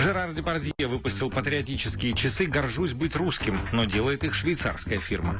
Жерар Депардье выпустил патриотические часы «Горжусь быть русским», но делает их швейцарская фирма.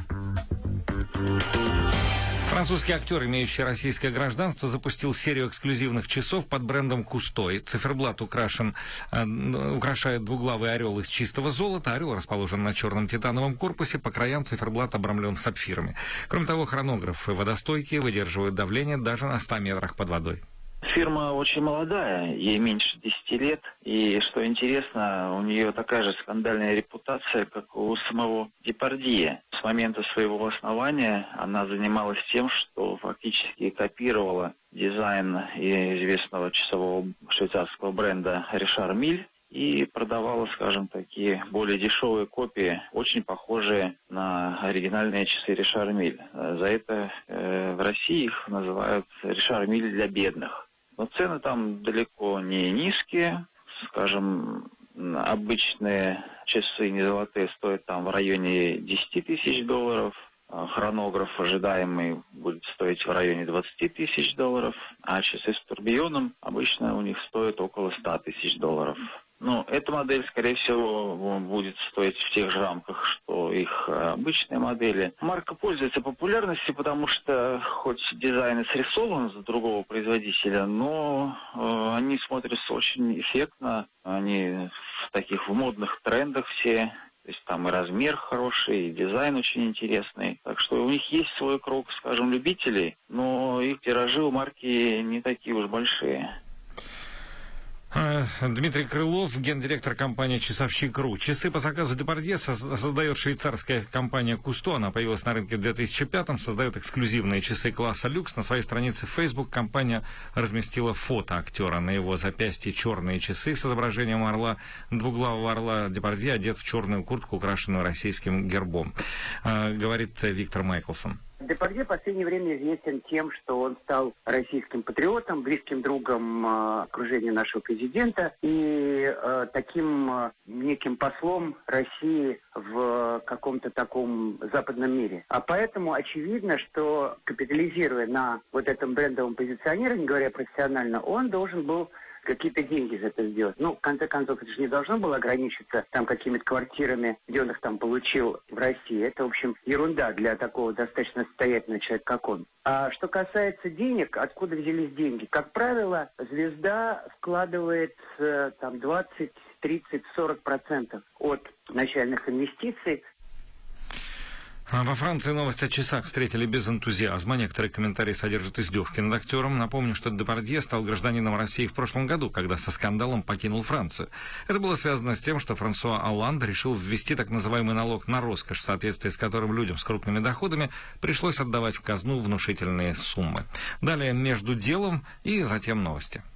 Французский актер, имеющий российское гражданство, запустил серию эксклюзивных часов под брендом «Кустой». Циферблат украшает двуглавый орел из чистого золота. Орел расположен на черном титановом корпусе. По краям циферблат обрамлен сапфирами. Кроме того, хронографы водостойкие, выдерживают давление даже на 100 метрах под водой. Фирма очень молодая, ей меньше 10 лет. И, что интересно, у нее такая же скандальная репутация, как у самого Депардье. С момента своего основания она занималась тем, что фактически копировала дизайн известного часового швейцарского бренда «Ришар Миль» и продавала, скажем, такие более дешевые копии, очень похожие на оригинальные часы «Ришар Миль». За это в России их называют «Ришар Миль для бедных». Но цены там далеко не низкие. Скажем, обычные часы не золотые стоят там в районе 10 тысяч долларов. Хронограф ожидаемый будет стоить в районе 20 тысяч долларов. А часы с турбионом обычно у них стоят около 100 тысяч долларов. Но эта модель, скорее всего, будет стоить в тех же рамках, что их обычные модели. Марка пользуется популярностью, потому что хоть дизайн и срисован с другого производителя, но они смотрятся очень эффектно. Они в таких модных трендах все. То есть там и размер хороший, и дизайн очень интересный. Так что у них есть свой круг, скажем, любителей, но их тиражи у марки не такие уж большие. Дмитрий Крылов, гендиректор компании «Часовщик.ру». Часы по заказу Депардье создает швейцарская компания «Кусто». Она появилась на рынке в 2005-м, создает эксклюзивные часы класса люкс. На своей странице в Facebook компания разместила фото актера. На его запястье черные часы с изображением орла. Двуглавого орла Депардье одет в черную куртку, украшенную российским гербом. Говорит Виктор Майклсон. Депардье в последнее время известен тем, что он стал российским патриотом, близким другом окружения нашего президента и таким неким послом России в каком-то таком западном мире. А поэтому очевидно, что капитализируя на вот этом брендовом позиционировании, говоря профессионально, он должен был какие-то деньги за это сделать. Ну, в конце концов, это же не должно было ограничиться там какими-то квартирами, где он их там получил в России. Это, в общем, ерунда для такого достаточно состоятельного человека, как он. А что касается денег, откуда взялись деньги? Как правило, звезда вкладывает там 20, 30, 40% от начальных инвестиций. Во Франции новость о часах встретили без энтузиазма. Некоторые комментарии содержат издевки над актером. Напомню, что Депардье стал гражданином России в прошлом году, когда со скандалом покинул Францию. Это было связано с тем, что Франсуа Олланд решил ввести так называемый налог на роскошь, в соответствии с которым людям с крупными доходами пришлось отдавать в казну внушительные суммы. Далее между делом и затем новости.